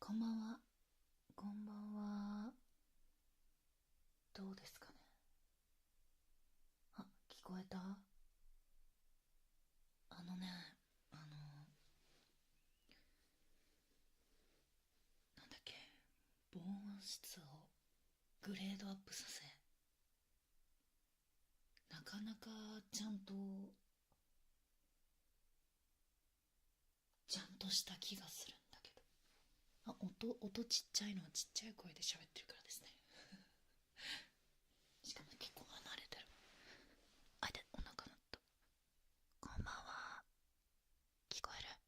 こんばんは。こんばんは。どうですかね。あ、聞こえた？あのね、あの、なんだっけ、防音室をグレードアップさせ、なかなかちゃんとした気がするんだけど。音ちっちゃいのはちっちゃい声で喋ってるからですね。しかも結構離れてる。あ、で、お腹鳴った。こんばんは。聞こえる？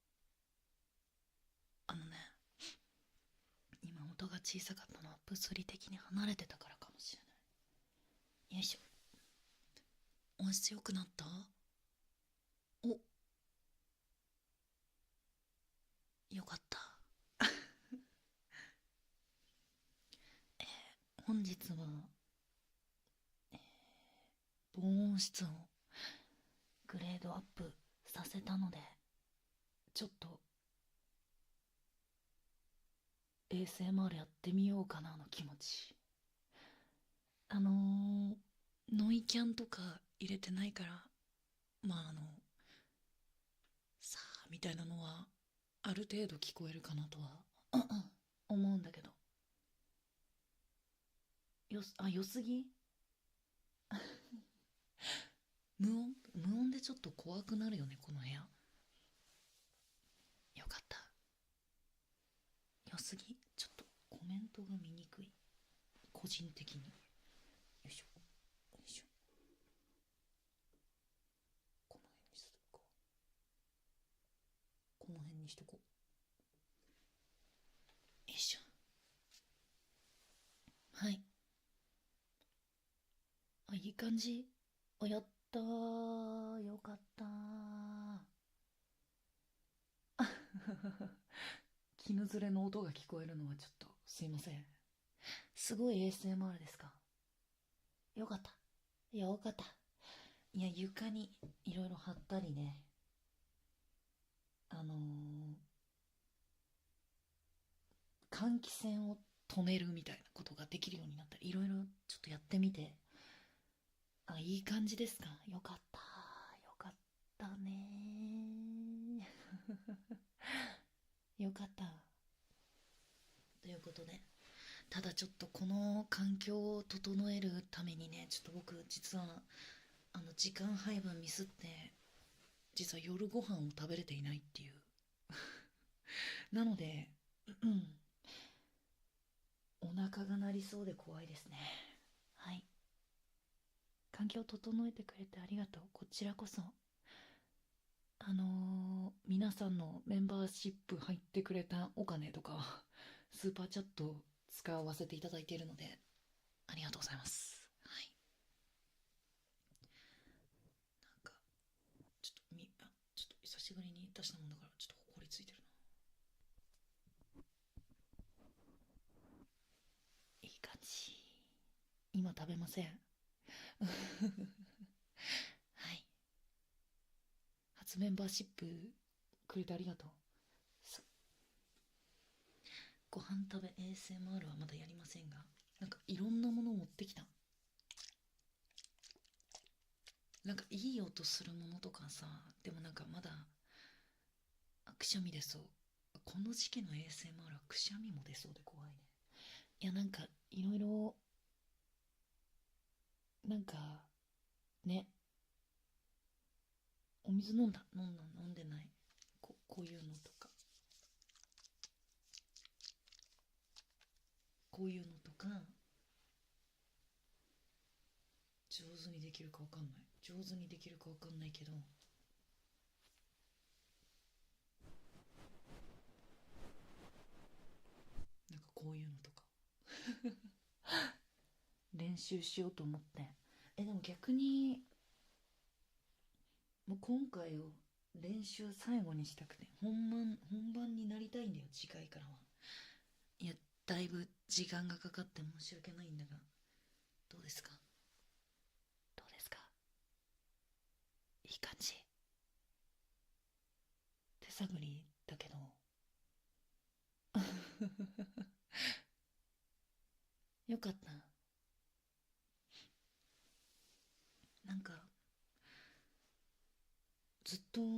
あのね、今音が小さかったのは物理的に離れてたからかもしれない。よいしょ。音質良くなった？お、よかった。本日は、防音室をグレードアップさせたので、ちょっと ASMR やってみようかなの気持ち。あのノイキャンとか入れてないから、さあ、みたいなのは、ある程度聞こえるかなとは、思うんだけど。良すぎ？無音でちょっと怖くなるよね、この部屋。よかった。良すぎ？ちょっとコメントが見にくい。個人的に。よいしょ。よいしょ。この辺にするか。この辺にしとこう。よいしょ。はい。あ、いい感じ。あ、やったー。よかったー。絹ずれの音が聞こえるのはちょっとすいません。すごい ASMR ですか？よかった。よかった。いや、床にいろいろ貼ったりね。あの換気扇を止めるみたいなことができるようになったり、いろいろちょっとやってみて、あ、いい感じですか？よかった。よかったね。よかった。ということで、ただちょっとこの環境を整えるためにね、ちょっと僕実は時間配分ミスって、実は夜ご飯を食べれていないっていう。なので、うん、お腹が鳴りそうで怖いですね。はい。環境を整えてくれてありがとう。こちらこそ。皆さんのメンバーシップ入ってくれたお金とか、スーパーチャット使わせていただいているので、ありがとうございます。はい。なんか、ちょっと久しぶりに出したもんだから、ちょっとほこりついてるな。いい感じ。今食べません。はい。初メンバーシップくれてありがとう。ご飯食べ ASMR はまだやりませんが、なんかいろんなものを持ってきた。なんかいい音するものとかさ、でもなんかまだくしゃみ出そう。この時期の ASMR はくしゃみも出そうで怖いね。いや、なんかいろいろ、なんかね、お水飲んでない。こういうのとか、こういうのとか、上手にできるかわかんない。上手にできるかわかんないけど、なんかこういうのとか練習しようと思って。でも逆に、もう今回を練習最後にしたくて、本番になりたいんだよ、次回からは。いや、だいぶ時間がかかって申し訳ないんだが、どうですか？どうですか？いい感じ？手探りだけど。 よかった。なんかずっと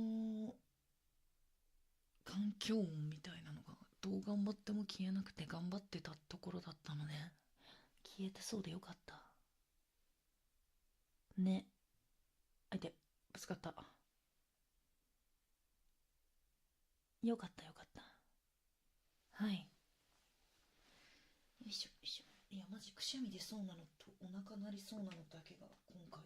環境音みたいなのがどう頑張っても消えなくて頑張ってたところだったので、消えてそうでよかったね。あいて、ぶつかった。よかったよかった。はい。よいしょよいしょ。いやマジくしゃみ出そうなのとお腹鳴りそうなのだけが今回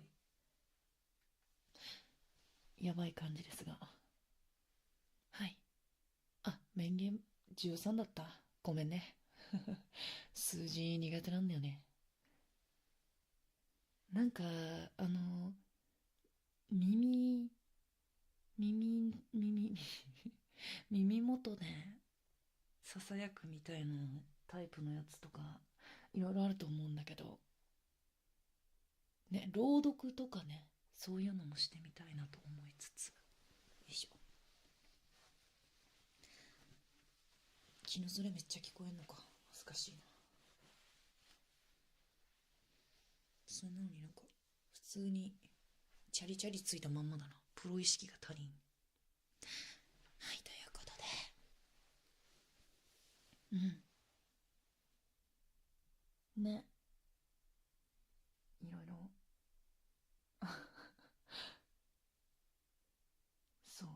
やばい感じですが。はい。あ、面言13だった。ごめんね。数字苦手なんだよね。なんか、あの、耳、耳、耳元でささやくみたいなタイプのやつとか、いろいろあると思うんだけど、ね、朗読とかね、そういうのもしてみたいなと思いつつ。よいしょ。気のずれめっちゃ聞こえんのか。恥ずかしいな。それなのになんか、普通に、チャリチャリついたまんまだな。プロ意識が足りん。はい、ということで。うん。ね。いろいろ。そう。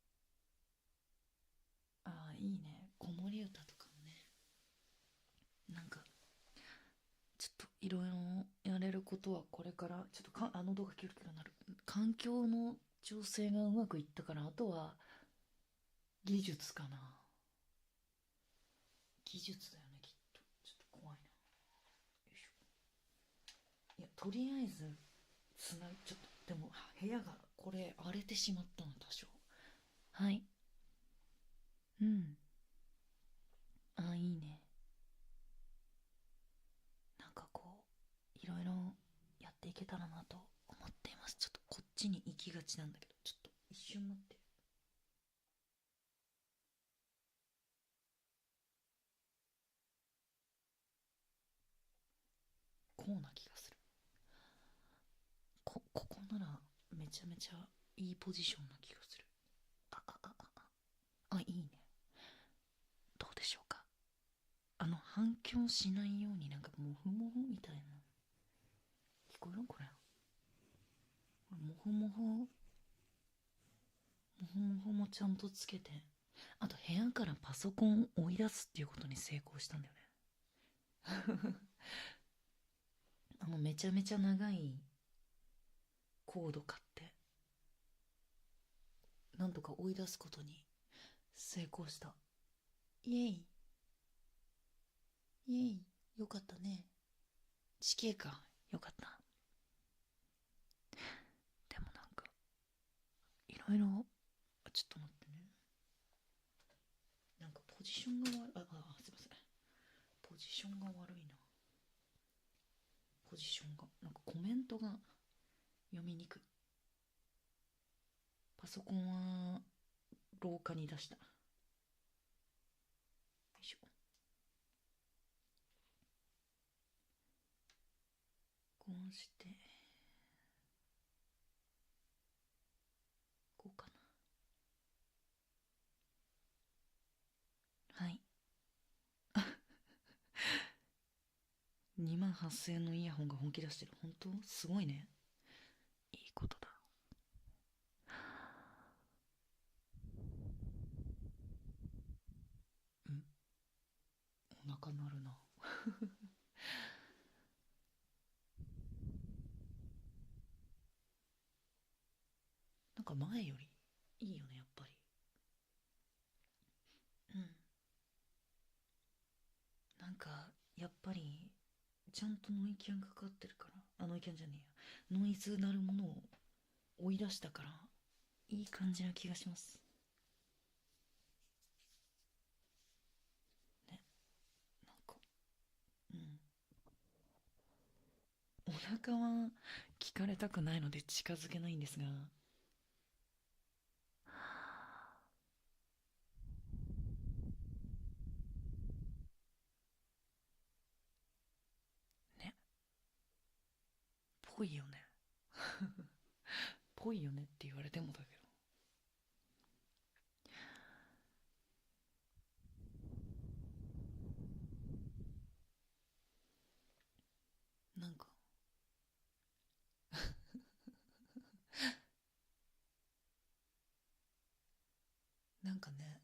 ああ、いいね。子守歌とかもね。なんか、ちょっといろいろやれることはこれから、ちょっとあの動画キュルキュルなる。環境の調整がうまくいったから、あとは技術かな。技術だよね、きっと。ちょっと怖いな。よいしょ。いや、とりあえず、ちょっと、でも、部屋が、これ、荒れてしまったの、多少。はい。うん。あ、いいね。なんかこう、いろいろやっていけたらなと思っています。ちょっとこっちに行きがちなんだけど、ちょっと一瞬待って。こうな気がする。ここならめちゃめちゃいいポジションな気がする。いいね。どうでしょうか。反響しないようになんかモフモフみたいな。聞こえるこれ。モフモフ、モフモフもちゃんとつけて。あと部屋からパソコンを追い出すっていうことに成功したんだよね。めちゃめちゃ長いコード買って、なんとか追い出すことに成功した。イエイ、イエイ、よかったね。死刑か。よかった。でもなんか、いろいろ、ちょっと待ってね。なんかポジションが悪い。すいません。ポジションが悪いな。ポジションが。なんかコメントが読みにくい。パソコンは廊下に出した。よいしょ。こうして、こうかな。はい。2万8000円のイヤホンが本気出してる。本当すごいね。いいことだ。うん、お腹鳴るな。なんか前よりいいよね、やっぱり。うん。なんか、やっぱり、ちゃんとノイキャンかかってるから、ノイキャンじゃねえや。ノイズなるものを追い出したから、いい感じな気がします。ね、なんか、うん。お腹は聞かれたくないので近づけないんですが、 ぽいよねぽいよねって言われてもだけど、なんかなんかね、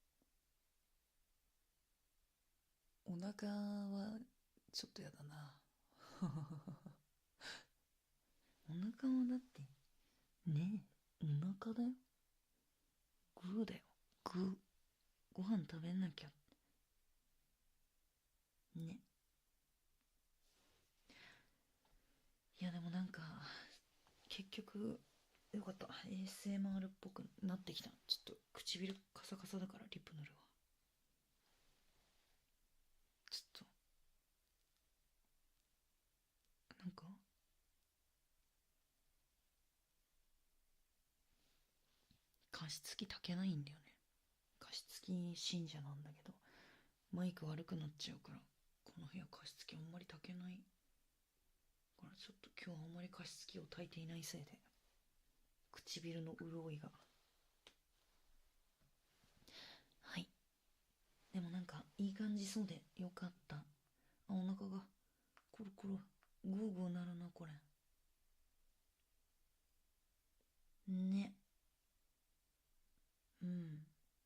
お腹はちょっとやだなお腹はだってねえ、お腹だよ、グーだよ、グー、ご飯食べなきゃね。いやでもなんか結局よかった、 ASMR っぽくなってきた。ちょっと唇カサカサだからリップ塗るわ。ちょっとなんか加湿器炊けないんだよね。加湿器信者なんだけどマイク悪くなっちゃうから、この部屋加湿器あんまり炊けないから、ちょっと今日あんまり加湿器を炊いていないせいで唇の潤いが。はい、でもなんかいい感じそうでよかった。あ、お腹がコロコログーグーなるなこれね。うん。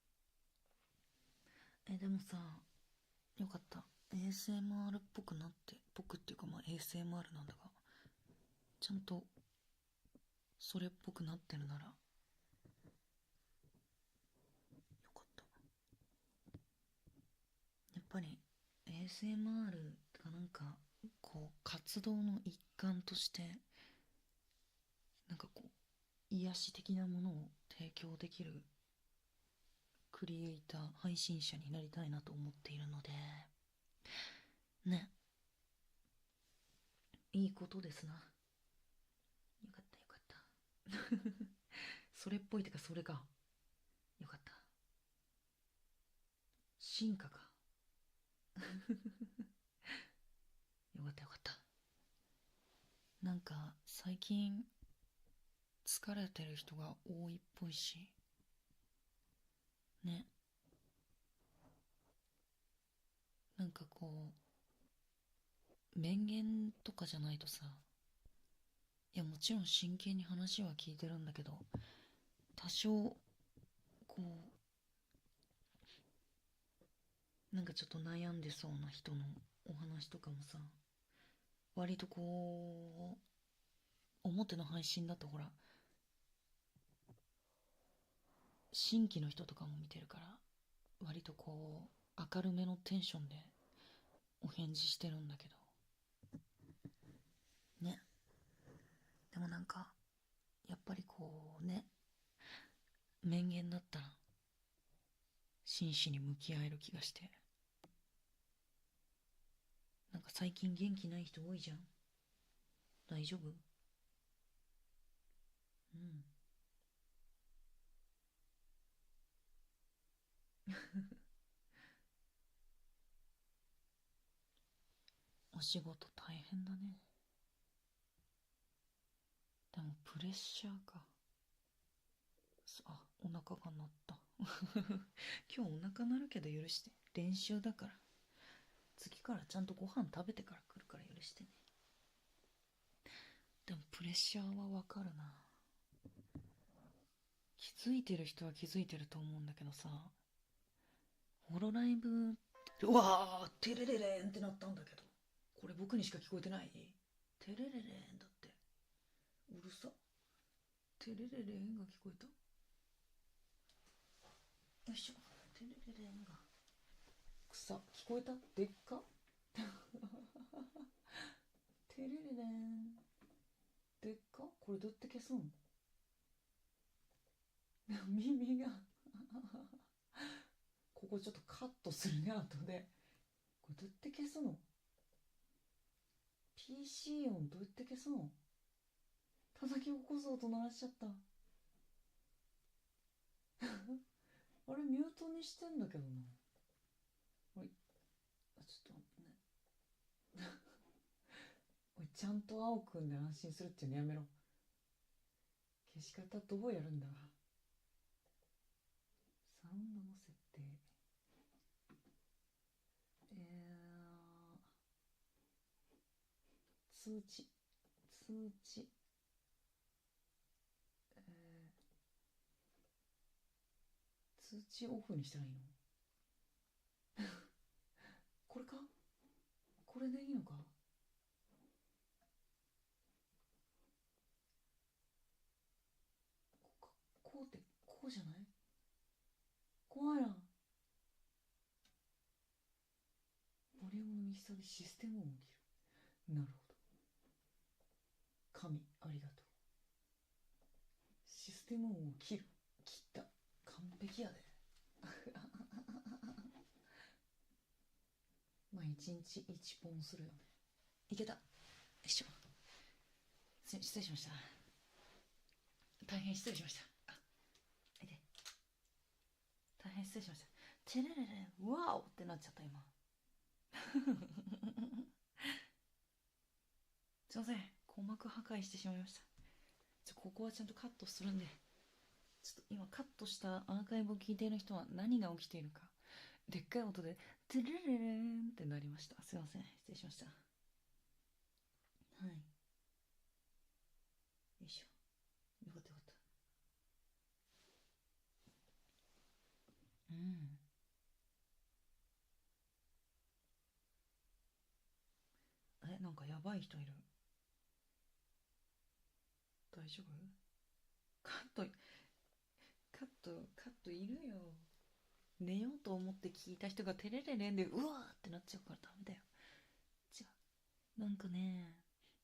でもさ、よかった、 ASMR っぽくなって、ぽくっていうかまあ ASMR なんだが、ちゃんとそれっぽくなってるならよかった。やっぱり ASMR がなんかこう活動の一環としてなんかこう癒し的なものを提供できるクリエイター配信者になりたいなと思っているのでね、いいことですな。よかったよかったそれっぽいってかそれか、よかった、進化かよかったよかった。なんか最近疲れてる人が多いっぽいしね。なんかこう名言とかじゃないとさ、いやもちろん真剣に話は聞いてるんだけど、多少こなんかちょっと悩んでそうな人のお話とかもさ、割とこう表の配信だとほら新規の人とかも見てるから、割とこう明るめのテンションでお返事してるんだけどね。でもなんかやっぱりこうね、名言だったら真摯に向き合える気がして、なんか最近元気ない人多いじゃん。大丈夫？うん。お仕事大変だね。でもプレッシャーか。あ、お腹が鳴った今日お腹鳴るけど許して、練習だから。次からちゃんとご飯食べてから来るから許してね。でもプレッシャーはわかるな。気づいてる人は気づいてると思うんだけどさ、ホロライブ、うわーテレレレンってなったんだけど、これ僕にしか聞こえてない？テレレレンだって。うるさ。テレレレンが聞こえた。よいしょ。テレレレンが草聞こえた。でっかテレレレンでっか。これどうやって消すん耳がここちょっとカットするね後で。これどうやって消すの？ PC 音どうやって消すの？叩き起こす音鳴らしちゃったあれミュートにしてんだけどな。おい、あ、ちょっと待ってねおい、 ちゃんと青くんで安心するっていうのやめろ。消し方どうやるんだ。サウンドの設定。通知。通知。通知オフにしたらいいの？これか？これでいいのか？こうってこうじゃない？怖いな。ボリュームの右下でシステム音を切る。なるほど。神ありがとう。システム音を切る。切った。完璧やで。まあ1日1本するよね。いけた。よいしょ。失礼しました。大変失礼しました。いて。大変失礼しました。てれれれ、ワオってなっちゃった今。すいません。鼓膜破壊してしまいました。ここはちゃんとカットするんで。ちょっと今カットしたアーカイブを聞いている人は何が起きているか。でっかい音で、てれれれんってなりました。すいません。失礼しました。はい。よいしょ。よかったよかった。うん。なんかやばい人いる。大丈夫？カット、カットいるよ。寝ようと思って聞いた人がテレレレンでうわーってなっちゃうからダメだよ。違う。なんかね、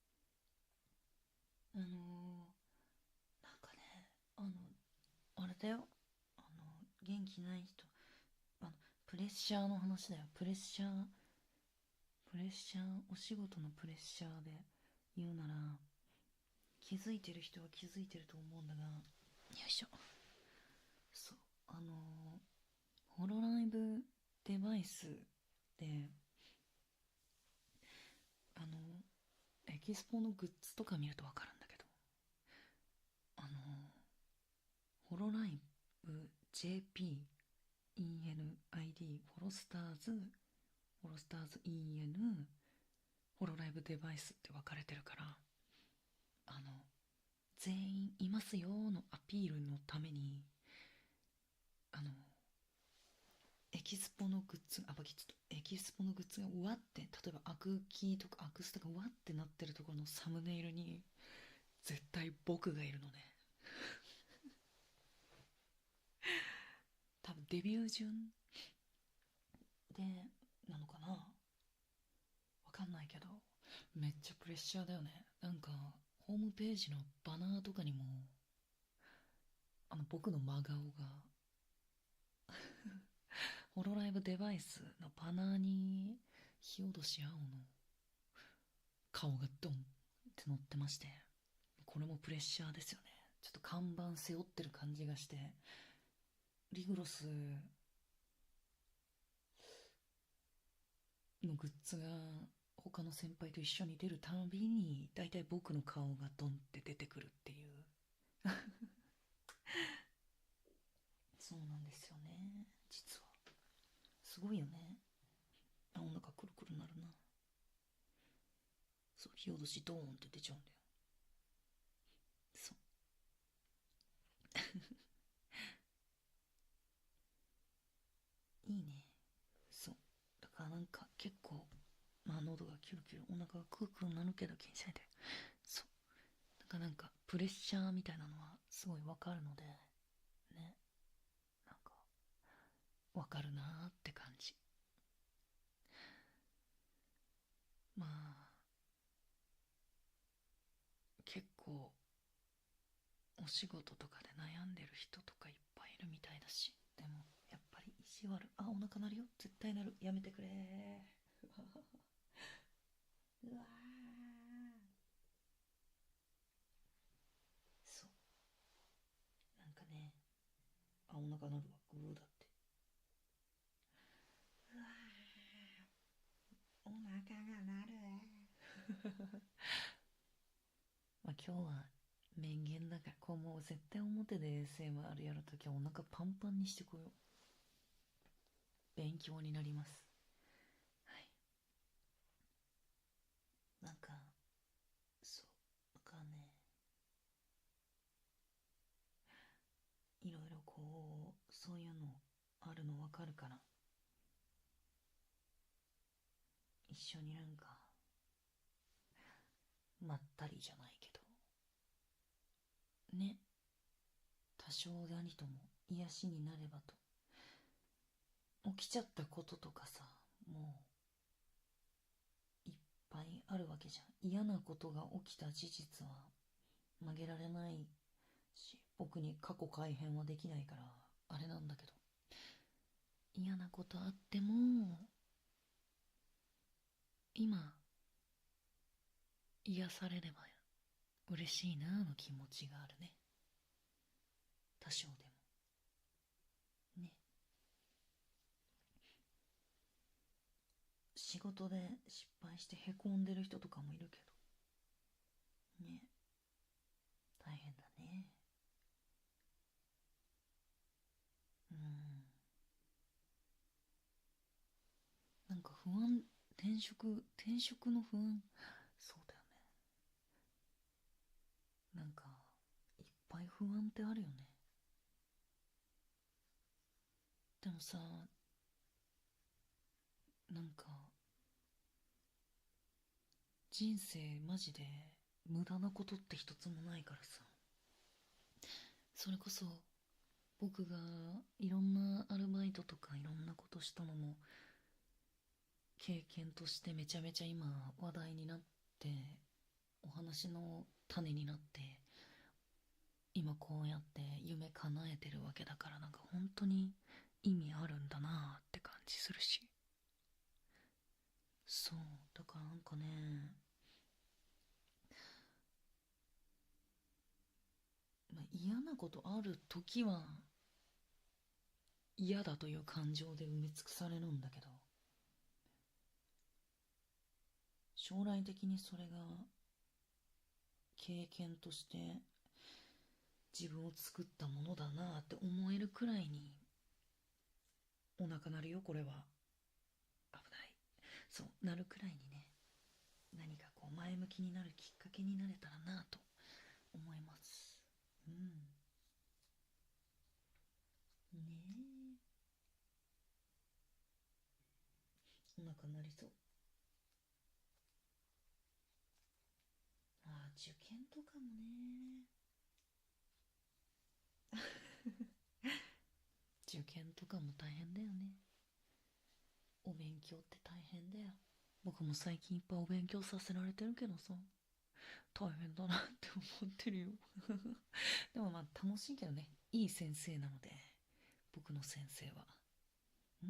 なんかね、あれだよ。元気ない人。あの、プレッシャーの話だよ。プレッシャー、お仕事のプレッシャーで言うなら、気づいてる人は気づいてると思うんだが、よいしょ。そう、ホロライブデバイスで、あの、エキスポのグッズとか見るとわかるんだけど、あの、ホロライブ JP ENID フォロスターズ EN ホロライブデバイスって分かれてるから、全員いますよのアピールのために、あのエキスポのグッズあバキッとエキスポのグッズがわって例えばアクキーとかアクスタがわってなってるところのサムネイルに絶対僕がいるのね。多分デビュー順でなのかな、わかんないけど、めっちゃプレッシャーだよね。なんかホームページのバナーとかにも僕の真顔がホロライブデバイスのバナーに火落とし青の顔がドンって乗ってまして、これもプレッシャーですよね。ちょっと看板背負ってる感じがして、リグロスのグッズが他の先輩と一緒に出るたびにだいたい僕の顔がドンって出てくるっていう。そうなんですよね、実は。すごいよね。お腹くるくるなるな。そう、火落としドーンって出ちゃうんだよ。そう。いいね。そう。だからなんか結構、まあ喉がキュルキュル、お腹がクークーなるけど気にしないで。そう。だからなんかプレッシャーみたいなのはすごいわかるので、ね。なんか、わかるなーって感じ。まあ、結構、お仕事とかで悩んでる人とかいっぱいいるみたいだし、でも、やっぱり意地悪。お腹鳴るよ。絶対鳴る。やめてくれー。うわー。そう。なんかね、お腹鳴るわ。グーだって。うわー。お腹が鳴る。 今日は面言だから、こうもう絶対表で ASMR やるときはお腹パンパンにしてこよう。勉強になります。はい。なんか、そう、だからね、いろいろこう、そういうのあるのわかるから、一緒になんか、まったりじゃないけど、ね、多少なりとも癒しになればと。起きちゃったこととかさ、もういっぱいあるわけじゃん。嫌なことが起きた事実は曲げられないし、僕に過去改変はできないからあれなんだけど、嫌なことあっても今癒されれば嬉しいなの気持ちがあるね。多少でもね。仕事で失敗してへこんでる人とかもいるけどね、大変だね。うん。なんか不安、転職の不安、そうだよね。なんかいっぱい不安ってあるよね。でもさ、なんか人生マジで無駄なことって一つもないからさ、それこそ僕がいろんなアルバイトとかいろんなことしたのも経験としてめちゃめちゃ今話題になって、お話の種になって、今こうやって夢叶えてるわけだから、なんか本当に意味あるんだなって感じするし。そうだからなんかね、まあ、嫌なことある時は嫌だという感情で埋め尽くされるんだけど、将来的にそれが経験として自分を作ったものだなって思えるくらいに、お腹鳴るよこれは、危ない、そうなるくらいにね、何かこう前向きになるきっかけになれたらなと思います。うん。ねえ、お腹鳴りそう。あー、受験とかもね。受験とかも大変だよね。お勉強って大変だよ。僕も最近いっぱいお勉強させられてるけどさ、大変だなって思ってるよ。でもまあ楽しいけどね。いい先生なので、僕の先生は。うん。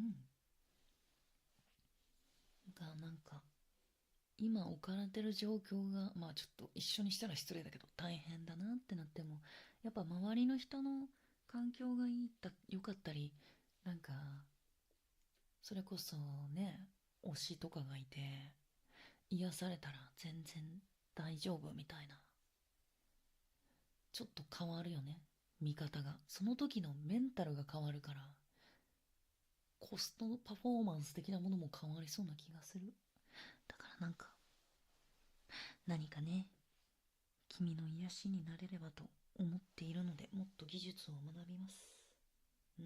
なんか、今置かれてる状況が、まあちょっと一緒にしたら失礼だけど、大変だなってなっても、やっぱ周りの人の環境が良かったり、なんか、それこそね、推しとかがいて、癒されたら全然大丈夫みたいな、ちょっと変わるよね、見方が。その時のメンタルが変わるから、コストパフォーマンス的なものも変わりそうな気がする。だからなんか、何かね、君の癒しになれればと思っているので、もっと技術を学びます。うん。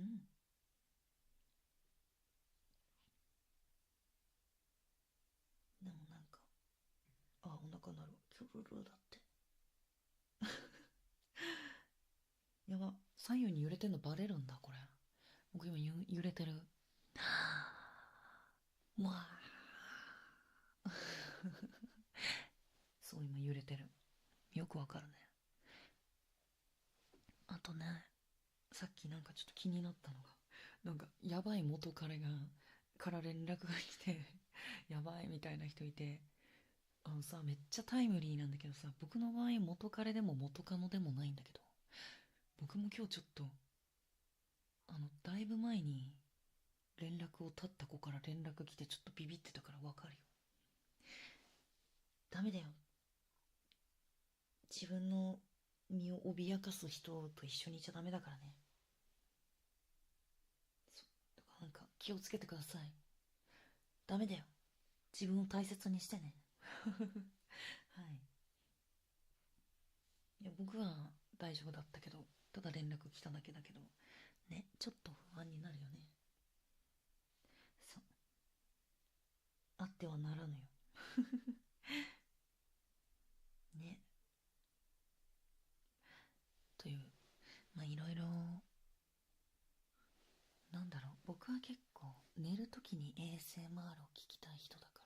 でもなんか、あ、お腹鳴る。キュルルだって。やば、左右に揺れてんのバレるんだ、これ。僕今揺れてる。わあ。そう、今揺れてる。よくわかるね。あとね、さっきなんかちょっと気になったのが、なんかやばい元彼から連絡が来て、やばいみたいな人いて、あのさ、めっちゃタイムリーなんだけどさ、僕の場合元彼でも元カノでもないんだけど、僕も今日ちょっと、だいぶ前に連絡を絶った子から連絡来て、ちょっとビビってたからわかるよ。ダメだよ。 自分の身を脅かす人と一緒にいちゃダメだからね。だからなんか気をつけてください。ダメだよ。自分を大切にしてね。はい。いや、僕は大丈夫だったけど、ただ連絡来ただけだけど、ね、ちょっと不安になるよね。そう。あってはならぬよ。ね。という、まあいろいろ、なんだろう、僕は結構寝るときに ASMR を聞きたい人だから、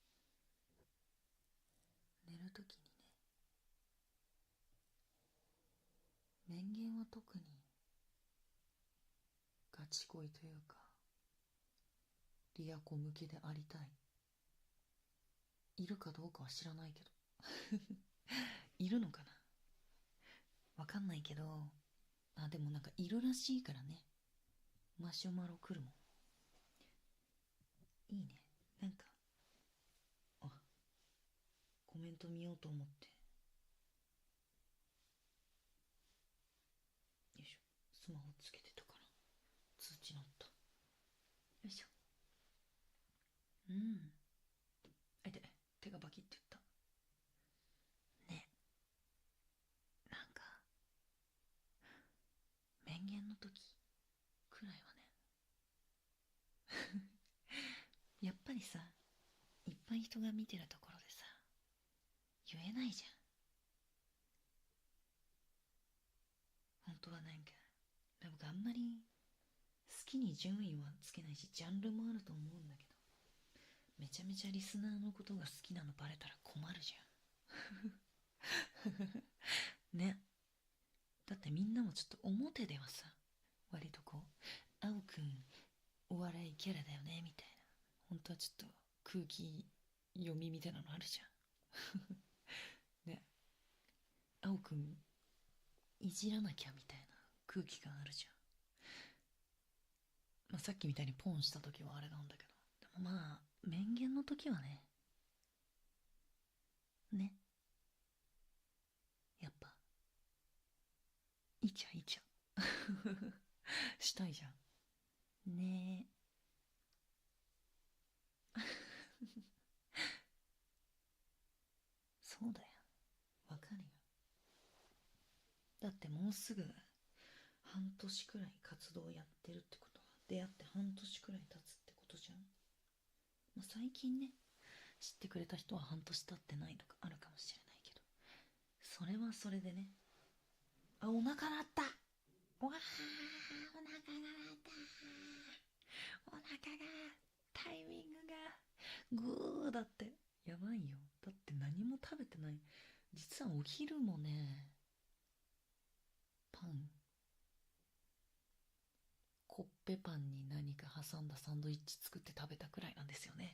寝るときにね、人間は特にガチ恋というか、リアコ向けでありたい。いるかどうかは知らないけど。いるのかな、わかんないけど、あ、でもなんかいるらしいからね。マシュマロ来るもん。いいね。なんか、あ、コメント見ようと思って。よいしょ。スマホつけてたから。通知鳴った。よいしょ。うん。あいて、手がバキって言った。ね。なんか、面言の時くらいはね。やっぱりさ、いっぱい人が見てるところでさ、言えないじゃん。本当はなんか、僕あんまり好きに順位はつけないし、ジャンルもあると思うんだけど、めちゃめちゃリスナーのことが好きなのバレたら困るじゃん。ね。だってみんなもちょっと表ではさ、割とこう、青くんお笑いキャラだよねみたいな、本当はちょっと空気読みみたいなのあるじゃん。ね。青くんいじらなきゃみたいな空気感あるじゃん。まあ、さっきみたいにポンした時はあれなんだけど、でもまあ面言の時はね、ね、やっぱイチャイチャしたいじゃんね。えそうだよ、わかるよ。だってもうすぐ半年くらい活動やってるってことは、出会って半年くらい経つってことじゃん。まあ、最近ね、知ってくれた人は半年経ってないとかあるかもしれないけど、それはそれでね。あ、お腹鳴った。わー、お腹が鳴った。お腹が、タイミングがグーだって。やばいよ。だって何も食べてない。実はお昼もね、パン、コッペパンに何か挟んだサンドイッチ作って食べたくらいなんですよね。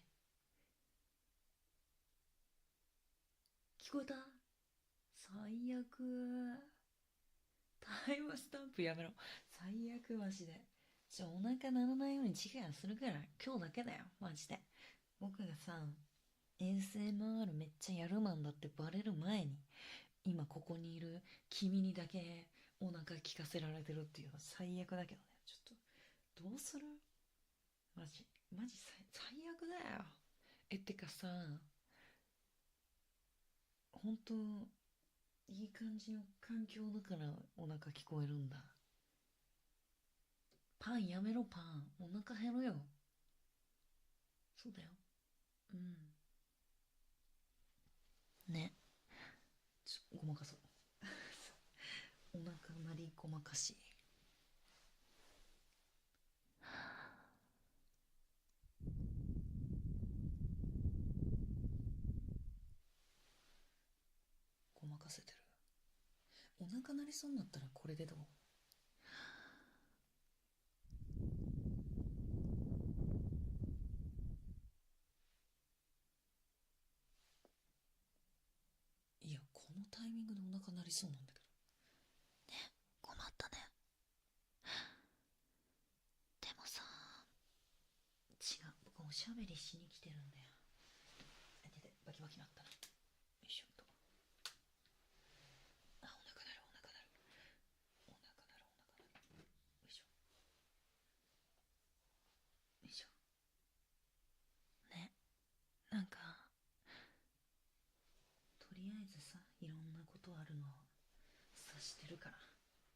聞こえた？最悪。タイムスタンプやめろ。最悪マジで。お腹鳴らないようにチェアするから今日だけだよマジで。僕がさ、 ASMR めっちゃやるマンだってバレる前に、今ここにいる君にだけお腹聞かせられてるっていうのは最悪だけどね。ちょっとどうする？マジマジ最悪だよ。てかさ、本当いい感じの環境だからお腹聞こえるんだ。パンやめろ、パンお腹減るよ。そうだよ。うんね。ごまかそう。お腹なりごまかし。ごまかせてる。お腹なりそうになったらこれでどう？いや、このタイミングでお腹なりそうなんだけど。困ったね。でもさ、違う、僕おしゃべりしに来てるんだよ。バキバキなったな。よいしょと。 えずさ、いろんなことあるの察してるから。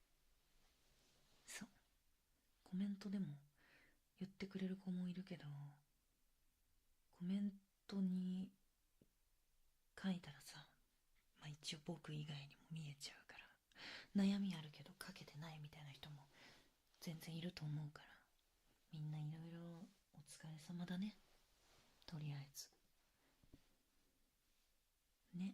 そう、コメントでも言ってくれる子もいるけど、コメントに書いたらさ、まあ一応僕以外にも見えちゃうから、悩みあるけど書けてないみたいな人も全然いると思うから、みんないろいろお疲れ様だね。とりあえずね。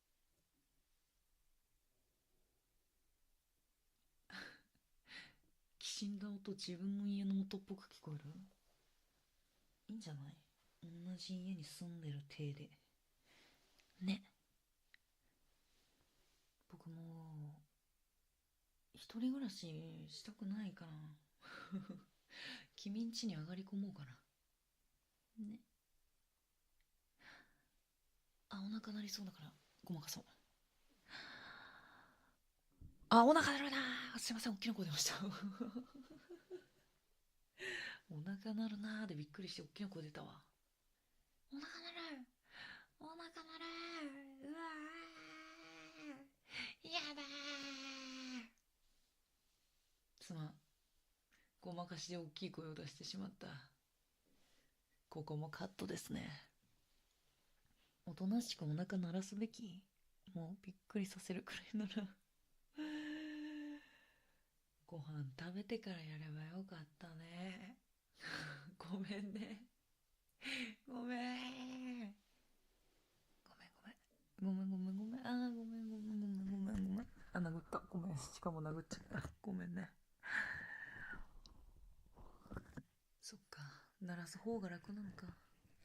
きしんだ音自分の家の音っぽく聞こえる？いいんじゃない？同じ家に住んでる体でね。僕も一人暮らししたくないかな。君ん家に上がり込もうかな。ね。あ、お腹鳴りそうだからごまかそう。あ、お腹鳴るなー。すいません、大きな声出ました。お腹鳴るなーでびっくりして大きな声出たわ。お腹鳴る、お腹鳴る、うわー、やだー。すまん、ごまかしで大きい声を出してしまった。ここもカットですね。おとなしくお腹鳴らすべき？もうびっくりさせるくらいならご飯食べてからやればよかったね。ごめんね。ごめん。ごめんごめんごめん。あー、ごめんごめんごめんごめんごめん。あ、殴った。ごめん。しかも殴っちゃった。ごめんね。そっか。鳴らす方が楽なのか。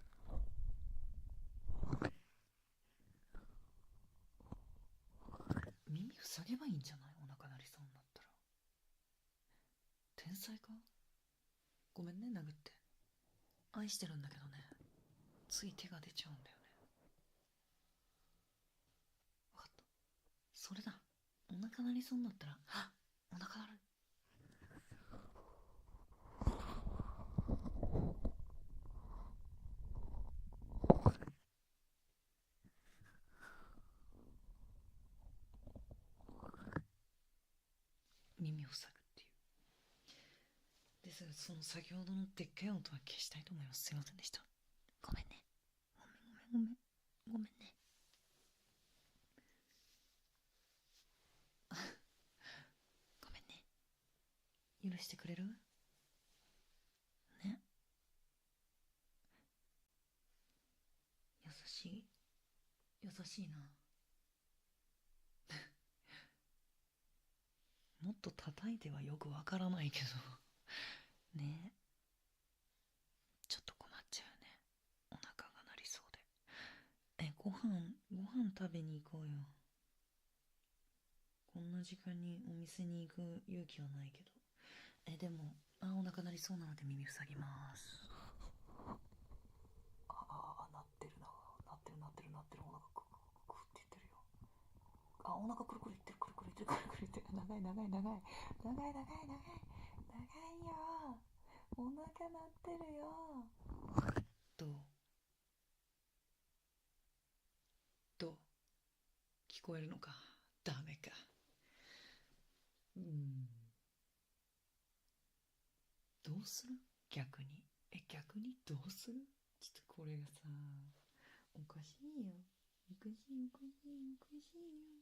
耳塞げばいいんじゃない？お腹鳴りそうになったら。天才か？ごめんね、殴って。愛してるんだけどね。つい手が出ちゃうんだよね。わかった。それだ。お腹鳴りそうになったら、あ、お腹鳴る。耳を塞ぐっていう。ですが、その先ほどのでっかい音は消したいと思います。すいませんでした。ごめんね。ごめんごめんごめん。ごめんね。ごめんね。許してくれる？ね。優しい。優しいな。もっと叩いてはよくわからないけどね。ちょっと困っちゃうね。お腹が鳴りそうで。ご飯食べに行こうよ。こんな時間にお店に行く勇気はないけど。でも、お腹鳴りそうなので耳塞ぎます。鳴ってるな。鳴ってる鳴ってる鳴ってる。お腹ククククって言ってるよ。お腹くるくるいってる、くるくるいってる、くるくるいってる。長い長い長い長い長い長い長いよ。お腹鳴ってるよ。どう？どう？聞こえるのか？ダメか。うん。どうする？逆に。逆にどうする？ちょっとこれがさ、おかしいよ。おかしいおかしいおかしいよ。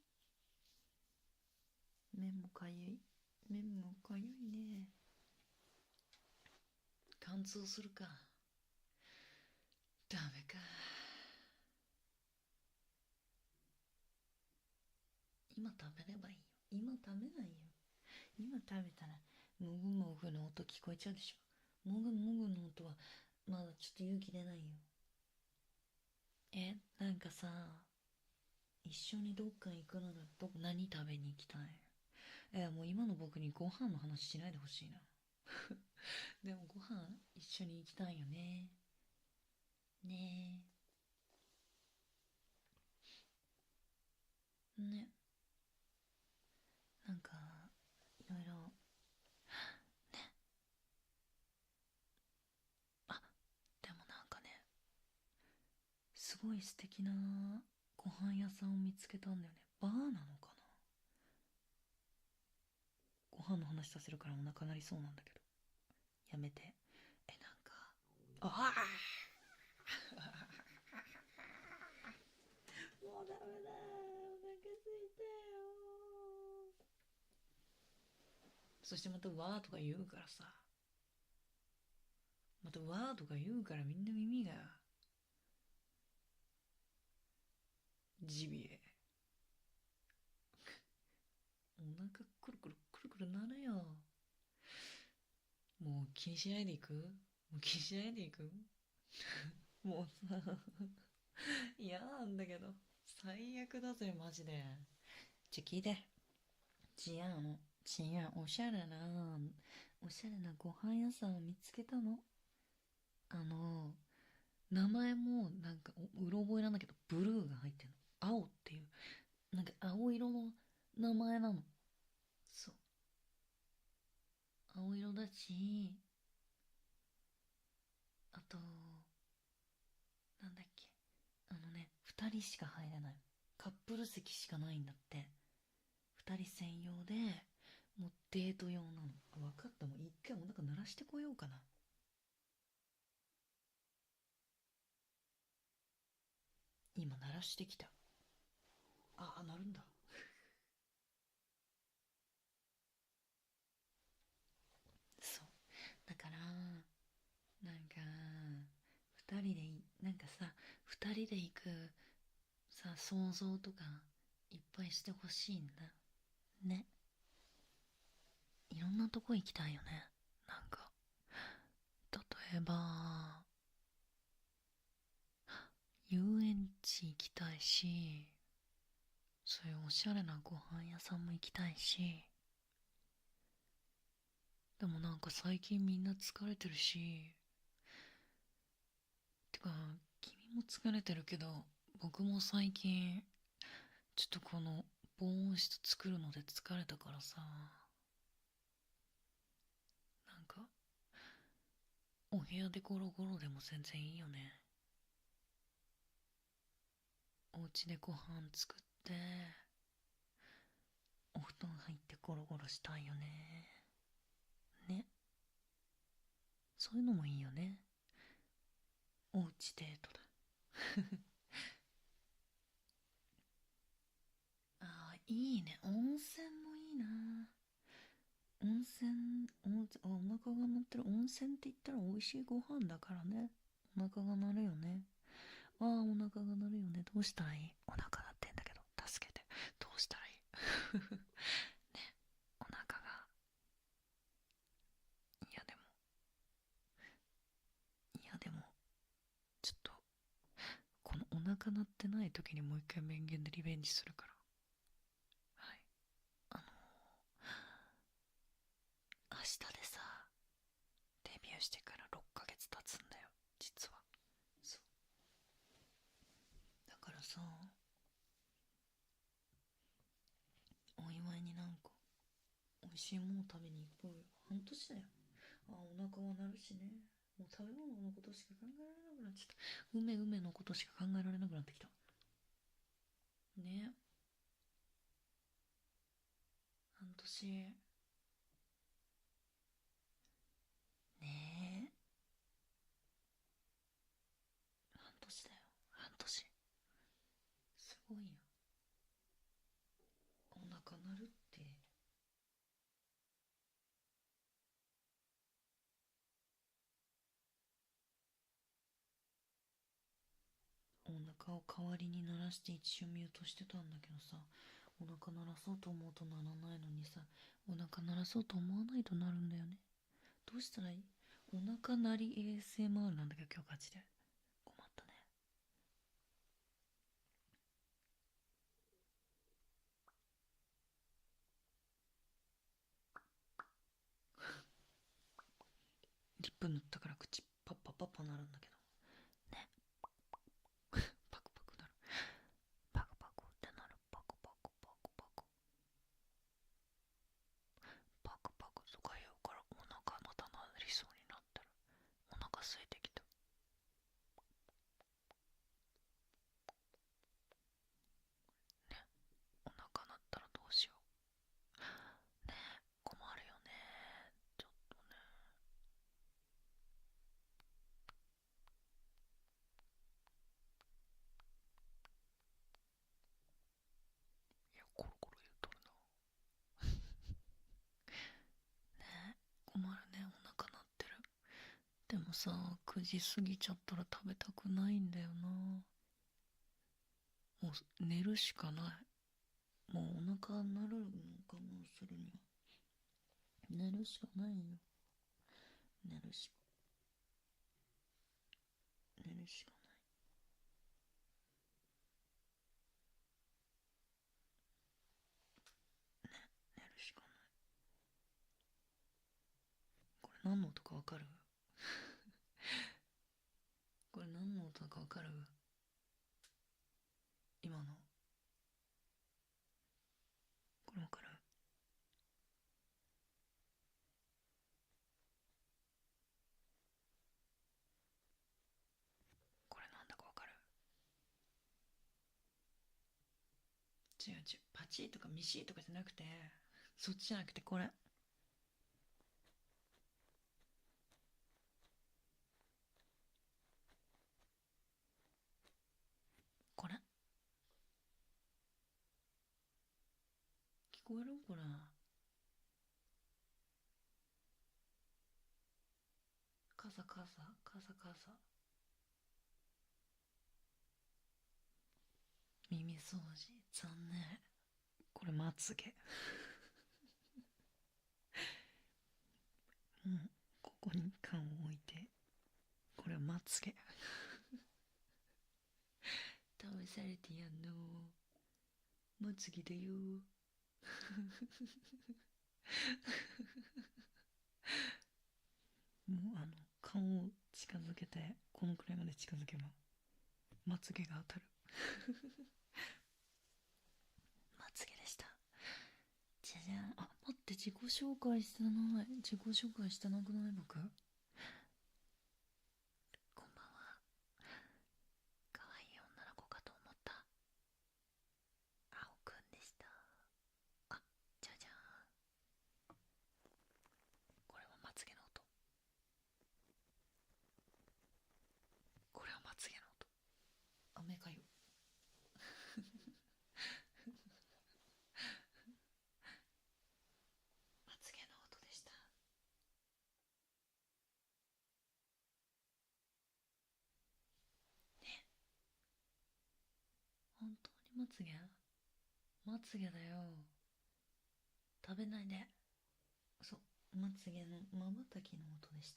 目もかゆい。目もかゆいね。貫通するか？ダメか。今食べればいいよ。今食べないよ。今食べたらもぐもぐの音聞こえちゃうでしょ。もぐもぐの音はまだちょっと勇気出ないよ。なんかさ、一緒にどっか行くなら何食べに行きたい？もう今の僕にご飯の話しないでほしいな。でもご飯一緒に行きたいよね。ねえ。ね。なんか、いろいろ、ね。あ、でもなんかね、すごい素敵なご飯屋さんを見つけたんだよね。バーなのかな。ご飯の話させるからお腹鳴りそうなんだけど、やめて。なんか、ああもうダメだ、お腹すいたよ。そしてまたわーとか言うからさ、またわーとか言うからみんな耳がジビエ。お腹くるくるくるくるなるよ。もう気にしないでいく、もう気にしないでいくもうさ嫌なんだけど、最悪だぜマジで。聞いて。違うの、違う、おしゃれなご飯屋さんを見つけたの。あの名前もなんかうろ覚えなんだけど、ブルーが入ってるの。青っていう、なんか青色の名前なの。そう、青色だし、あとなんだっけ、2人しか入れない、カップル席しかないんだって。2人専用で、もうデート用なの。分かった、もう一回お腹鳴らしてこようかな。今鳴らしてきた。鳴るんだ。そう、だからなんか2人でなんかさ、2人で行くさ、想像とかいっぱいしてほしいんだね。いろんなとこ行きたいよね。なんか例えば遊園地行きたいし、そういうおしゃれなご飯屋さんも行きたいし、でもなんか最近みんな疲れてるし、てか君も疲れてるけど、僕も最近ちょっとこの防音室作るので疲れたからさ、なんかお部屋でゴロゴロでも全然いいよね。お家でご飯作ってお布団入ってゴロゴロしたいよね。ね、そういうのもいいよね。おうちデートだ。いいね、温泉もいいな。温泉、お腹が鳴ってる。温泉って言ったら美味しいご飯だからね。お腹が鳴るよね。お腹が鳴るよね。どうしたらいい？お腹鳴ってんだけど助けて。どうしたらいい？ね、お腹が、いやでもちょっとこのお腹鳴ってない時にもう一回名言でリベンジするから。はい、あの明日でさ、デビューしてから6ヶ月経つんだよ、実は。そう、だからさ、お祝いになんか美味しいもの食べに行こうよ。半年だよ。お腹は鳴るしね。もう食べ物のことしか考えられなくなっちゃった。梅のことしか考えられなくなってきたね。半年ね。半年だよ、半年。すごいよ。お腹鳴るって。お腹を代わりに鳴らして一瞬ミュートしてたんだけどさ、お腹鳴らそうと思うと鳴らないのにさ、お腹鳴らそうと思わないとなるんだよね。どうしたらいい？お腹鳴り ASMR なんだけど今日ガチで困ったね。リップ塗ったから口パッパパッパなるんだけどね。パクパクなる。パクパクってなる。パクパクパクパクパクパクとか言うからお腹またなりそうになってる。お腹空いてきた。 さ、9時過ぎちゃったら食べたくないんだよな。もう寝るしかない。もうお腹鳴るの我慢するには寝るしかないよ。寝るしか寝るしか寝るしかない。これ何の音かわかる？これ何の音かわかる？今のこれわかる？これなんだかわかる？違う違う、パチーとかミシーとかじゃなくて、そっちじゃなくて、これこれ聞こえる？これカサカサカサカサ。耳掃除残念。これまつげ。もうここに缶を置いて、これはまつげ。試されてやんのまつげだよ。もう顔を近づけて、このくらいまで近づけばまつげが当たる。まつげでした。じゃじゃん。あ、待って、自己紹介してない。自己紹介してなくない？僕こんばんは。可愛い女の子かと思った青くんでした。あ、じゃじゃーん。これはまつげの音。これはまつげの音。雨かよ。まつげの音でした。ね、本当にまつげ？まつげだよ。食べないで。そう、まつげのまばたきの音でした。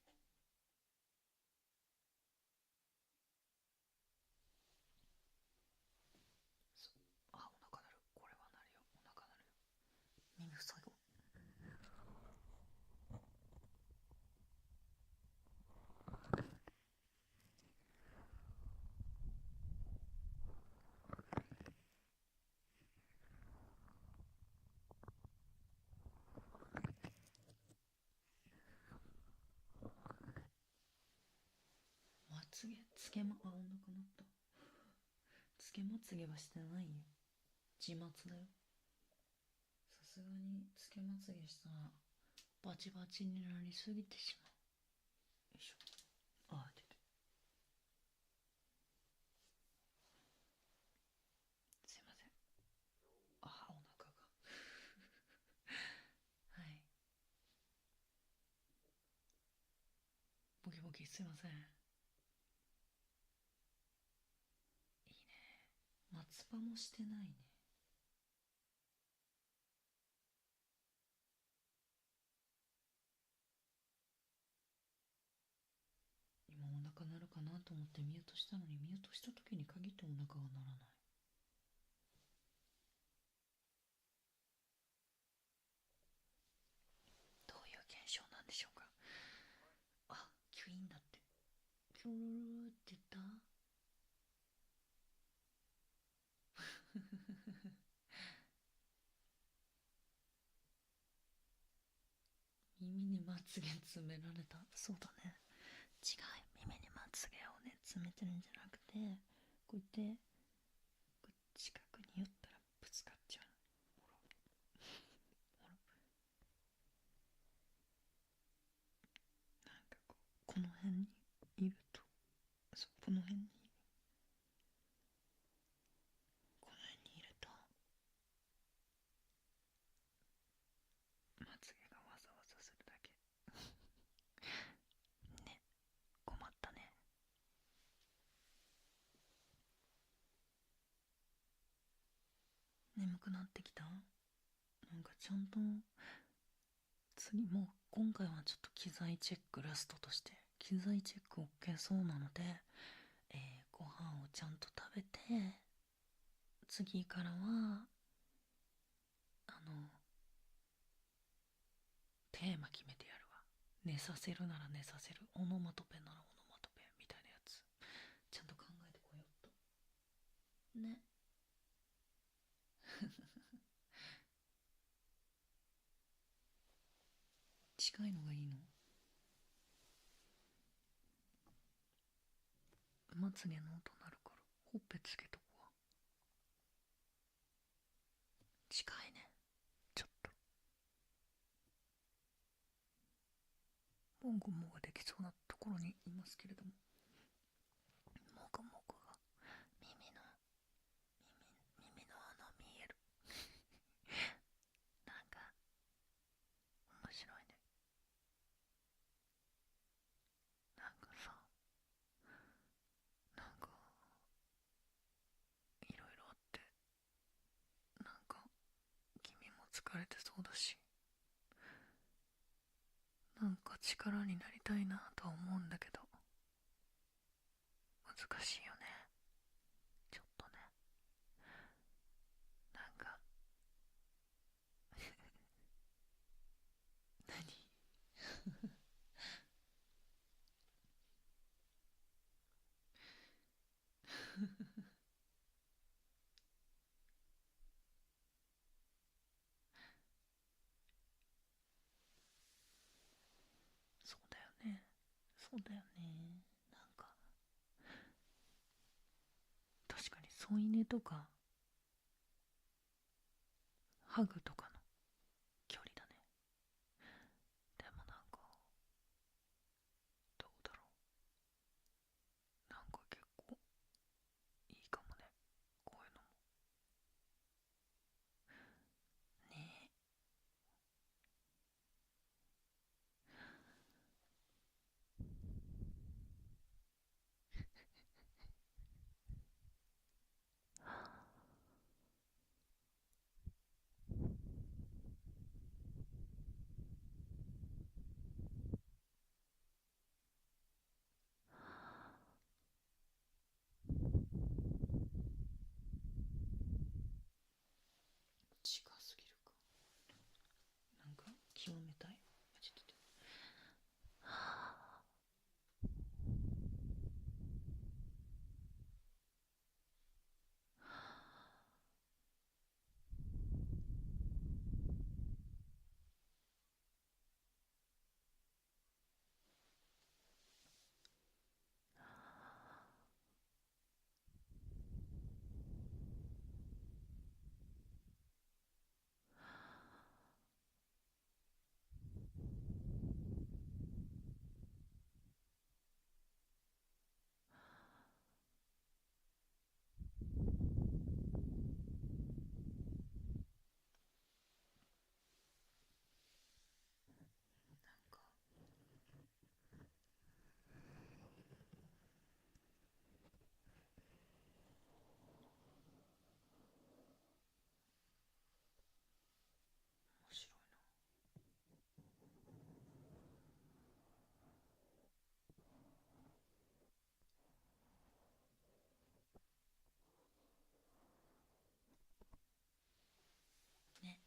そう、あ、お腹鳴る。これは鳴るよ。お腹鳴るよ。耳塞ごう。まつげつけま、あ、お腹鳴った。つけまつげはしてないよ。自末だよ。さすがにつけまつげしたらバチバチになりすぎてしまう。よいしょ。あ、出て。すいません。あ、お腹が。はい。ボキボキすいません。いいね。松葉もしてないね。今お腹鳴るかなと思ってミュートしたのに、ミュートした時に限ってお腹が鳴らない。どういう現象なんでしょうか？あ、キュインだって。キュルルルって言った？耳にまつげ詰められた。そうだね。違う。耳にまつげをね、詰めてるんじゃなくて、こうやってこう近くに寄ったらぶつかっちゃう。ほらほら、なんかこの辺にいると、そう、この辺にいるとまつげがわざわざするだけ。ね、 眠くなってきた。なんかちゃんと次もう今回はちょっと機材チェックラストとして機材チェック OK そうなので、ご飯をちゃんと食べて次からはテーマ決めてやるわ。寝させるなら寝させる、オノマトペならオノマトペみたいなやつちゃんと考えてこようとね。近いのがいいの。まつげの音なるからほっぺつけとこわ。近いね。ちょっともぐもぐできそうなところにいますけれども、もぐもぐが耳の穴見える。なんか面白いね。なんかさ、なんかいろいろあって、なんか君も疲れてそうだし、なんか力になりたいなとは思うんだけど難しいよね。ちょっとね。なんか何。そうだよね。そうだよね。なんか確かに添い寝とかハグとかの距離だね。でもなんかどうだろう。なんか結構いいかもね。こういうのもね。近すぎるか。なんか清めたい。ちょっとなんか面白いなね。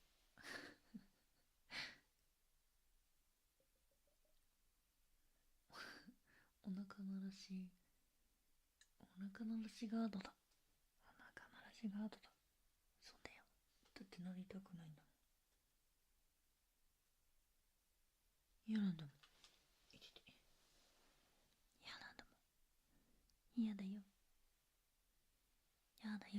お腹鳴らし、お腹鳴らしガードだ。お腹鳴らしガードだ。そうだよ。だってなりたくないんだもん。嫌なんだもん。いてて。嫌なんだもん。嫌だよ。嫌だよ。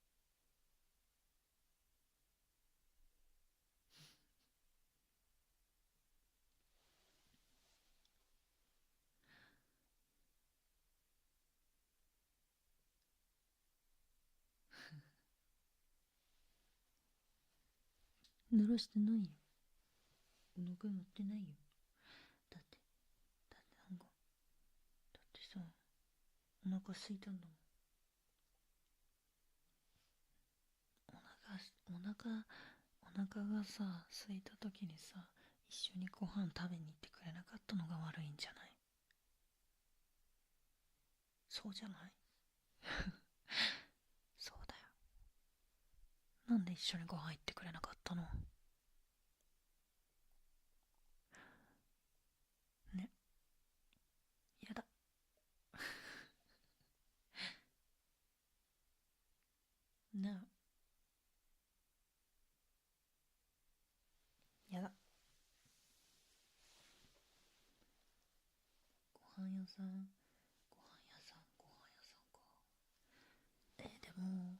鳴らしてないよ。お腹鳴ってないよ。だって、なんか、だってさ、お腹空いたんだもん。お腹お腹がさ空いた時にさ、一緒にご飯食べに行ってくれなかったのが悪いんじゃない？そうじゃない？そうだよ。なんで一緒にご飯行ってくれなかったの？ね、やだ。ね、やだ。ご飯屋さん、ご飯屋さん、ご飯屋さんか。でも、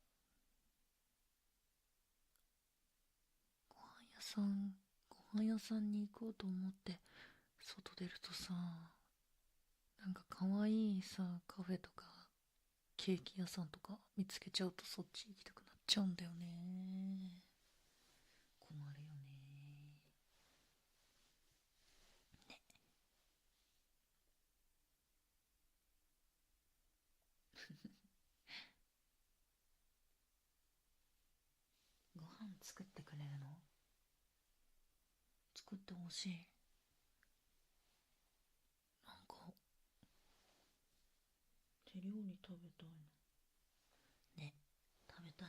ご飯屋さんに行こうと思って外出るとさ、なんか可愛いさカフェとかケーキ屋さんとか見つけちゃうと、そっち行きたくなっちゃうんだよね。困るよね。ね。ご飯作ってくれるの？作ってほしい。なんか手料理食べたいの。ね、食べたい。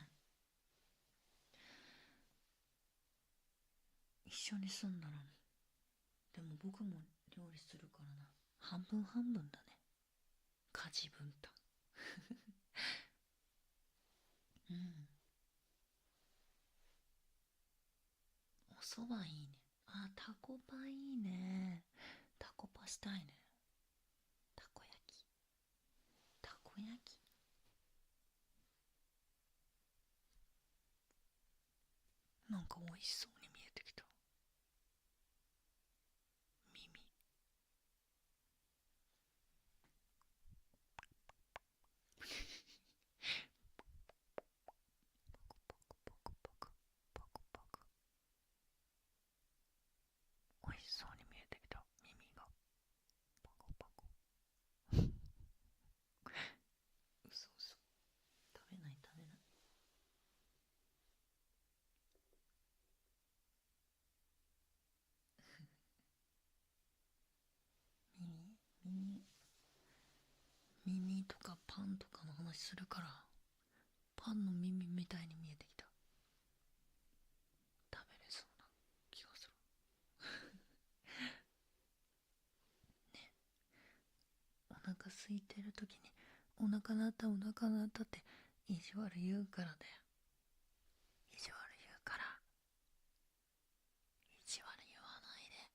一緒に住んだらね。でも僕も料理するからな。半分半分だね。家事分担。うん。お蕎麦いいね。あ、タコパいいね。タコパしたいね。たこ焼き。たこ焼き。なんか美味しそうに見えてきた。耳。パクパクパクパク。美味しそうに見えてきた。耳が。パクパク。嘘嘘。食べない食べない。耳。耳とかパンとかの話するから、パンの耳みたいに見えてきた。食べれそうな気がする。ね。お腹空いてる時にお腹鳴ったお腹鳴ったって意地悪言うからだよ。意地悪言うから。意地悪言わないで。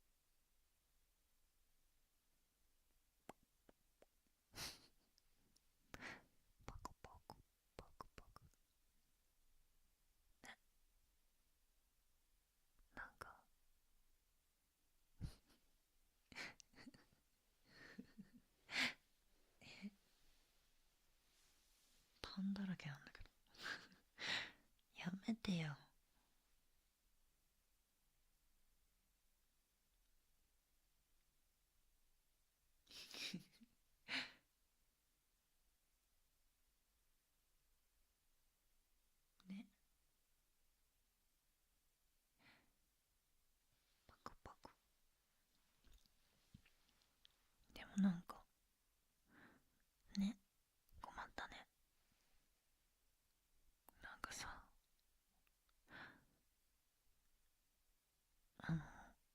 パクパクパクパク。ね、なんかパンだらけなんだけど。やめてよ。ね。パクパク。でもなんかね、困ったね。なんかさ、あの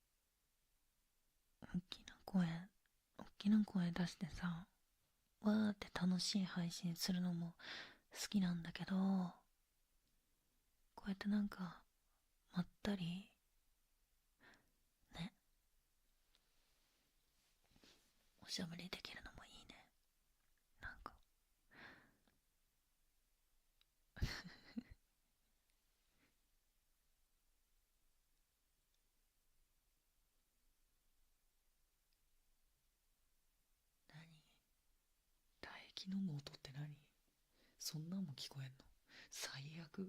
大きな声大きな声出してさ、わーって楽しい配信するのも好きなんだけど、こうやってなんかまったりね、おしゃべりできるのもいいね。なんか何？唾液飲む音って何？そんなんも聞こえんの？最悪。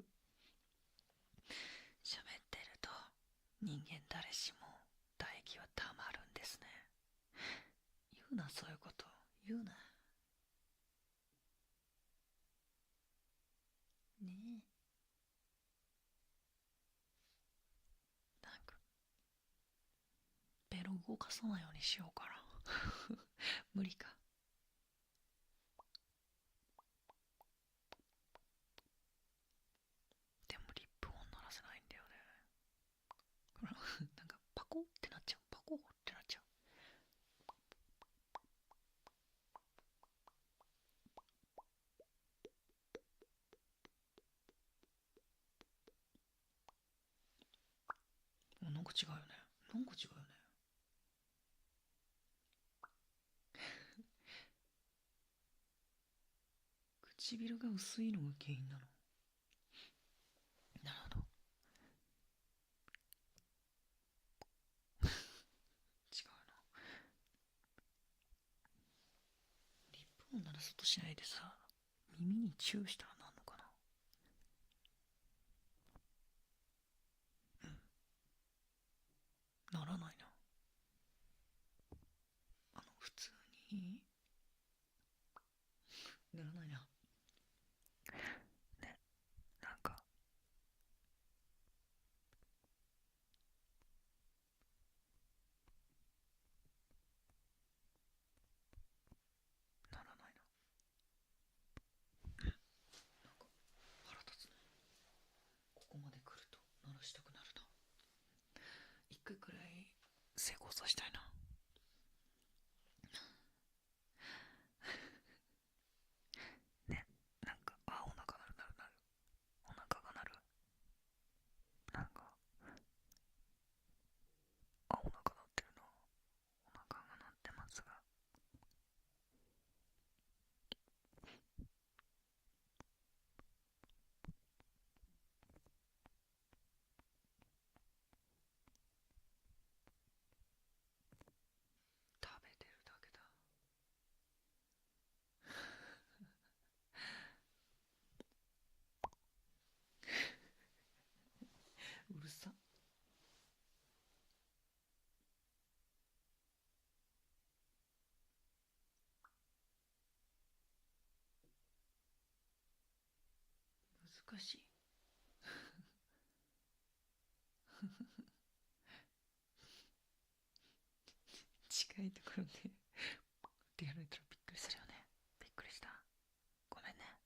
喋ってると人間誰しも唾液はたまるんですね。言うな、そういうこと言うな。ね動かさないようにしようかな。無理か。でもリップ音鳴らせないんだよね。なんかパコってなっちゃう。パコってなっちゃう。なんか違うよね。なんか違うよね。唇が薄いのが原因なの。なるほど。違うな。リップ音鳴らそうとしないでさ、耳にチューしたらなんのかな。ならないな。普通にならないな。ね、なんかならないな。なんか腹立つね。ここまで来ると鳴らしたくなるな。一回くらい成功させたいな。ね、なんかお腹鳴る鳴る鳴る。お腹が鳴る。なんかお腹鳴ってるな。お腹が鳴ってますが、食べてるだけだ。うるさ。難しい。近いところでってやられたらびっくりするよね。びっくりした。ごめんね。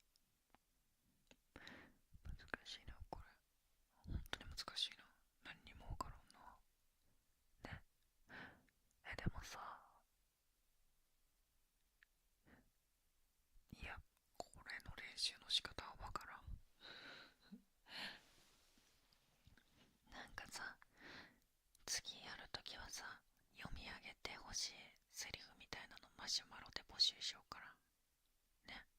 難しいなこれ。本当に難しいな。何にもわからんな。ね。でもさ、いや、これの練習の仕方はわからん。なんかさ、次やるときはさ、読み上げてほしいセリフみたいなのマシュマロで募集しようかな。ね。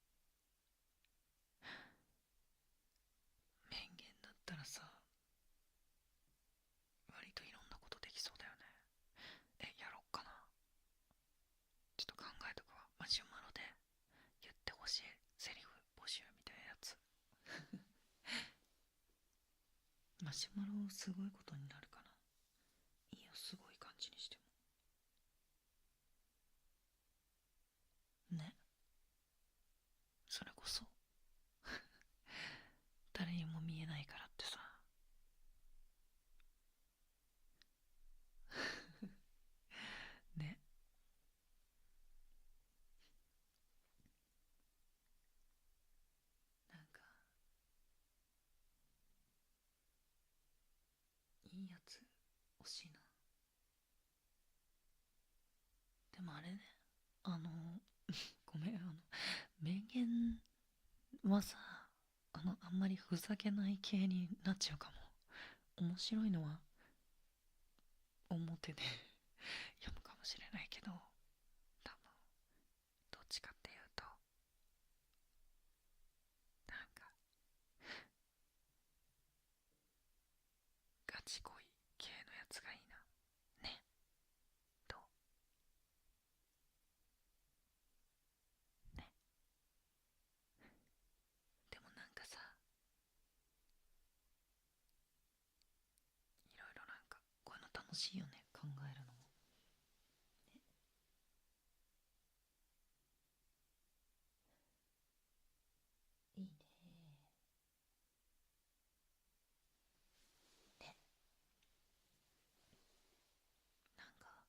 名言だったらさ、割といろんなことできそうだよね。やろっかな。ちょっと考えとくわ。マシュマロで言ってほしいセリフ募集みたいなやつ。マシュマロすごいことになるかな。いいよ、すごい感じにしても。ね。それこそ、誰にも見えないからってさ。ね。なんか、いいやつ欲しいな。でもあれね、ごめん、名言はさ、あんまりふざけない系になっちゃうかも。面白いのは表で読むかもしれないけど、多分どっちかっていうと、なんかガチ恋系のやつがいいな。ね。どう？ね。でもなんかさ、いろいろなんかこういうの楽しいよね、考えるのも。ね。いいね。ね。なんか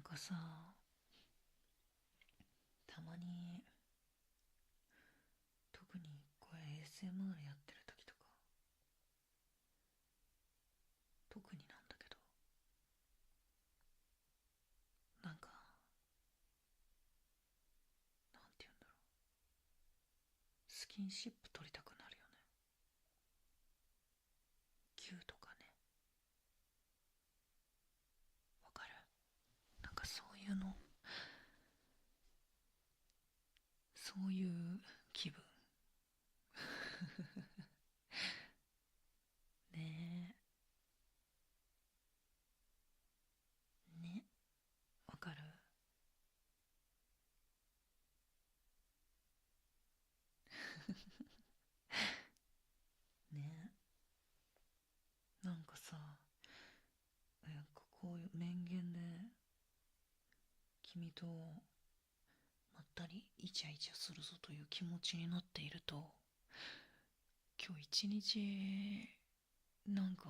かさ、たまに特にこれ ASMR やってる時とか特になんだけど、なんかなんて言うんだろう、スキンシップ取りたくなるよね。キューとかね、わかる？なんかそういうの、そういう気分ねえね、わかる？ね、なんかさ、なんかこういう面言で君とまったりイチャイチャするぞという気持ちになっていると、今日一日なんか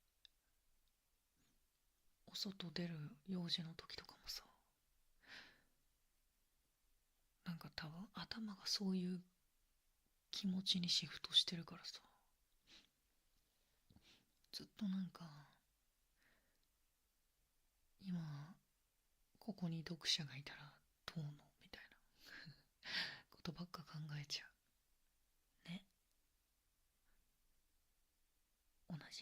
お外出る用事の時とかもさ、なんか多分頭がそういう気持ちにシフトしてるからさ、ずっとなんか今ここに読者がいたらどうのみたいなことばっか考えちゃうね。同じ？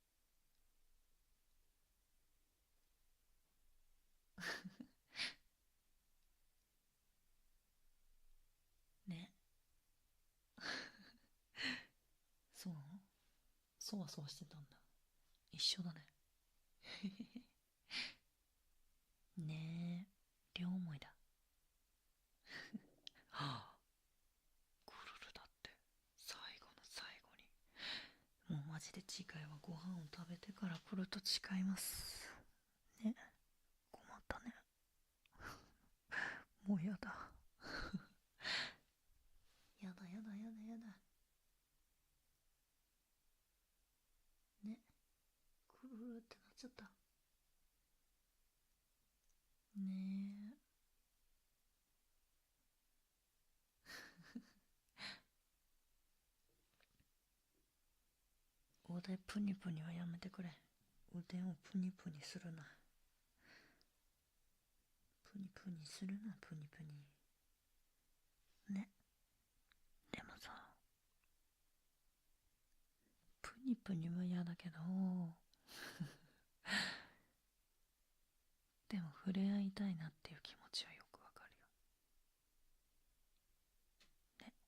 ね、そうなの？そわそわしてたんだ。一緒だねねえ、両思いだ。はあ、クルルだって、最後の最後に。もうマジで次回はご飯を食べてから来ると誓いますね。困ったね。もうやだやだやだやだやだね、クルルってなっちゃったねえ、おでプニプニはやめてくれ。腕をプニプニするな。プニプニするな、プニプニね。でもさ、プニプニは嫌だけど、でも触れ合いたいなっていう気持ちはよくわかるよね。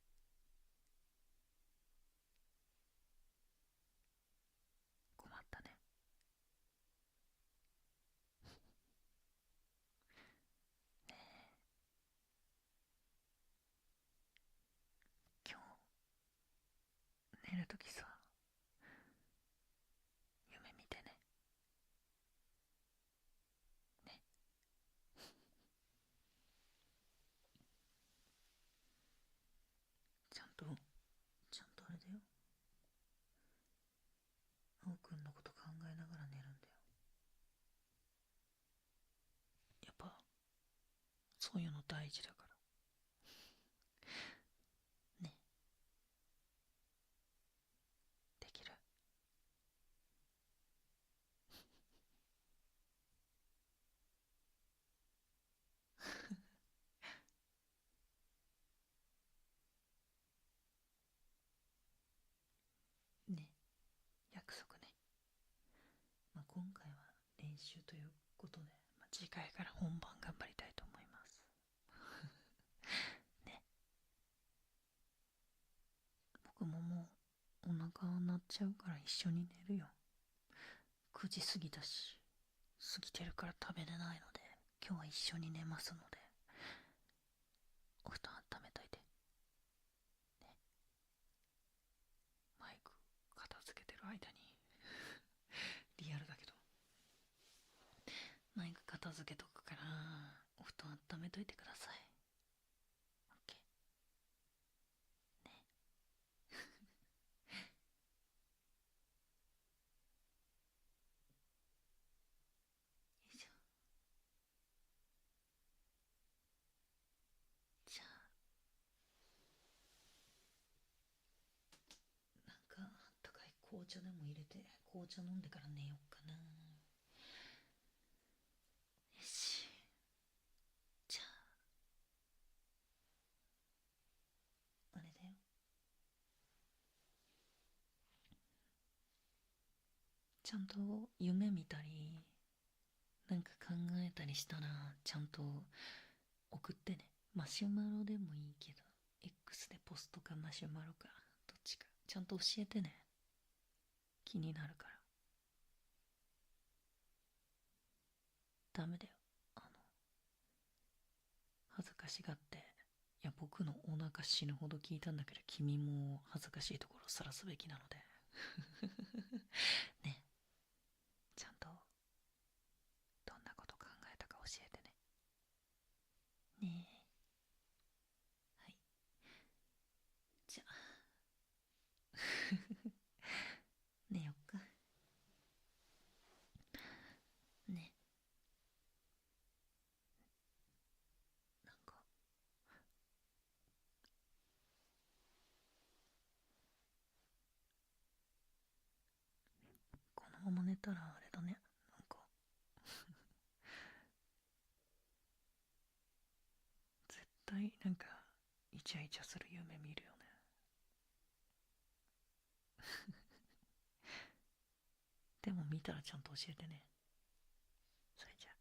困ったね。今日寝るときさ、夢見てね。ね、ちゃんとちゃんとあれだよ、青くんのこと考えながら寝るんだよ。やっぱそういうの大事だからね。できる？ね、約束ね。まあ、今回は練習ということで、次回から本番頑張りたいと思いますね。僕ももうお腹は鳴っちゃうから一緒に寝るよ。9時過ぎたし、過ぎてるから食べれないので、今日は一緒に寝ますので、お布団温めといてね。マイク片付けてる間にリアルだけど、マイク片付けとくからお布団温めといてください。 OK ね。よいしょ。 紅茶でも入れて紅茶飲んでから寝よっかな。よし、じゃああれだよ、ちゃんと夢見たりなんか考えたりしたらちゃんと送ってね。マシュマロでもいいけど X でポストかマシュマロかどっちかちゃんと教えてね。気になるから。ダメだよ、恥ずかしがって。いや、僕のお腹死ぬほど聞いたんだけど君も恥ずかしいところを晒すべきなのでね、ちゃんとどんなこと考えたか教えてね。ねえ、はい、じゃあ寝よっかね。なんかこのまま寝たらあれだね、なんか絶対なんかイチャイチャする夢見るよね。でも見たらちゃんと教えてね。それじゃあ。